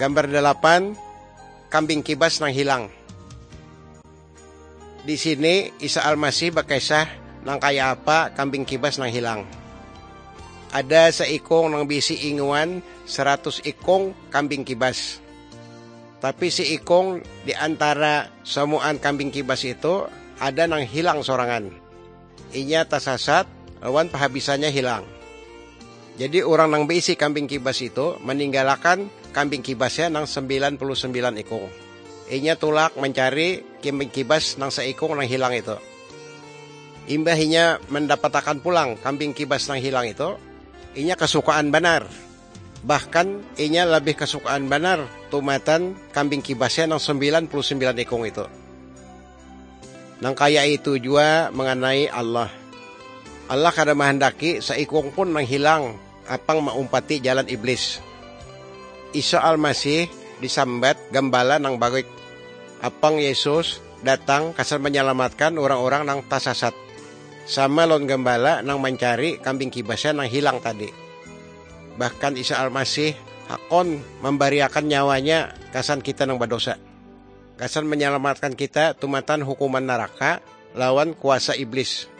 Gambar 8, kambing kibas nang hilang. Di sini Isa Al-Masih bakisah nang kaya apa kambing kibas nang hilang. Ada seikong nang bisi inguan 100 ikong kambing kibas. Tapi si ikong di antara semuaan kambing kibas itu ada nang hilang sorangan. Inya tasasat, lawan pahabisannya hilang. Jadi orang nang bisi kambing kibas itu meninggalkan kambing kibasnya nang 99 ikong. Inya tulak mencari kambing kibas nang seikong nang hilang itu. Imbahinya mendapatkan pulang kambing kibas nang hilang itu, inya kesukaan benar. Bahkan inya lebih kesukaan benar tumatan kambing kibasnya nang 99 ikong itu. Nang kaya itu juga mengenai Allah. Allah kada menghendaki seikong pun nang hilang apang maumpati jalan iblis. Isa Al-Masih disambat gembala nang bagik. Apang Yesus datang kasar menyelamatkan orang-orang nang tasasat. Sama lon gembala nang mencari kambing kibasnya nang hilang tadi. Bahkan Isa Al-Masih hakon memberiakan nyawanya kasan kita nang berdosa. Kasan menyelamatkan kita tumatan hukuman neraka lawan kuasa iblis.